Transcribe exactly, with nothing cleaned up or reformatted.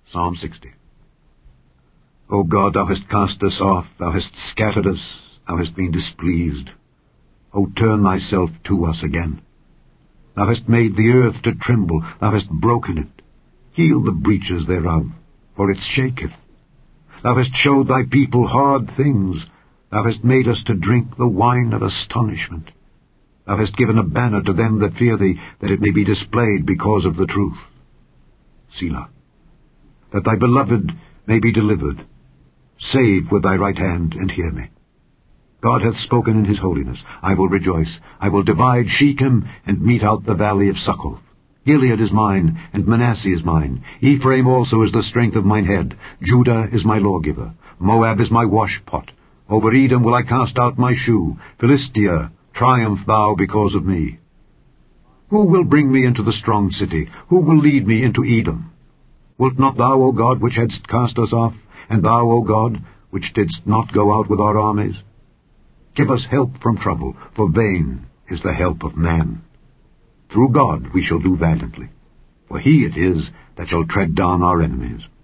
Psalm sixty. O God, thou hast cast us off, thou hast scattered us, thou hast been displeased. O turn thyself to us again. Thou hast made the earth to tremble, thou hast broken it. Heal the breaches thereof, for it shaketh. Thou hast showed thy people hard things, thou hast made us to drink the wine of astonishment. Thou hast given a banner to them that fear thee, that it may be displayed because of the truth. Selah. That thy beloved may be delivered. Save with thy right hand, and hear me. God hath spoken in his holiness. I will rejoice. I will divide Shechem, and mete out the valley of Succoth. Gilead is mine, and Manasseh is mine. Ephraim also is the strength of mine head. Judah is my lawgiver. Moab is my washpot. Over Edom will I cast out my shoe. Philistia, triumph thou because of me. Who will bring me into the strong city? Who will lead me into Edom? Wilt not thou, O God, which hadst cast us off, and thou, O God, which didst not go out with our armies? Give us help from trouble, for vain is the help of man. Through God we shall do valiantly, for he it is that shall tread down our enemies.